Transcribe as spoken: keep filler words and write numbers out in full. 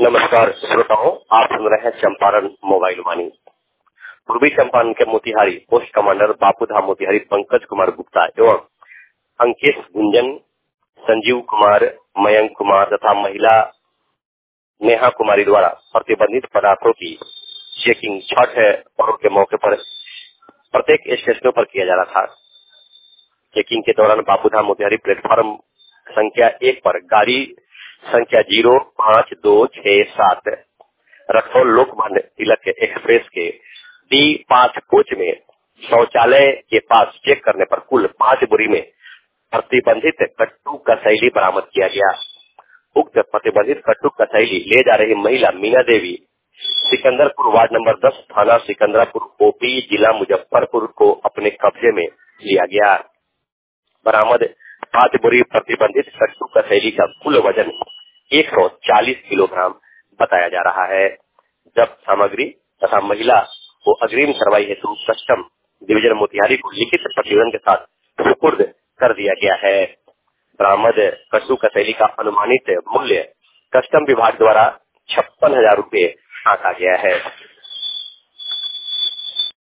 नमस्कार श्रोताओं, आप सुन रहे हैं चंपारण मोबाइल वाणी। पूर्वी चंपारण के मोतिहारी पोस्ट कमांडर बापू धाम मोतिहारी पंकज कुमार गुप्ता एवं अंकेश गुंजन, संजीव कुमार, मयंक कुमार तथा महिला नेहा कुमारी द्वारा प्रतिबंधित पदार्थों की चेकिंग छठ पर्व के मौके पर प्रत्येक स्टेशनों पर किया जा रहा था। चेकिंग के दौरान बापू धाम मोतिहारी प्लेटफॉर्म संख्या एक पर गाड़ी संख्या जीरो पाँच दो छह सात रक्सौल लोकमान्य तिलक एक्सप्रेस के डी पांच कोच में शौचालय के पास चेक करने पर कुल पांच बोरी में प्रतिबंधित कट्टू कसैली बरामद किया गया। उक्त प्रतिबंधित कट्टू कसैली ले जा रही महिला मीना देवी सिकंदरपुर वार्ड नंबर दस थाना सिकंदरापुर ओपी जिला मुजफ्फरपुर को अपने कब्जे में लिया गया। बरामद पांच बोरी प्रतिबंधित कट्टू कसैली का कुल वजन एक सौ चालीस किलोग्राम बताया जा रहा है। जब्त सामग्री तथा महिला को अग्रिम कार्रवाई हेतु कस्टम डिवीजन मोतिहारी को लिखित प्रतिवेदन के साथ सुपुर्द कर दिया गया है। बरामद कट्टू कसैली का अनुमानित मूल्य कस्टम विभाग द्वारा छप्पन हजार रूपये आंका गया है।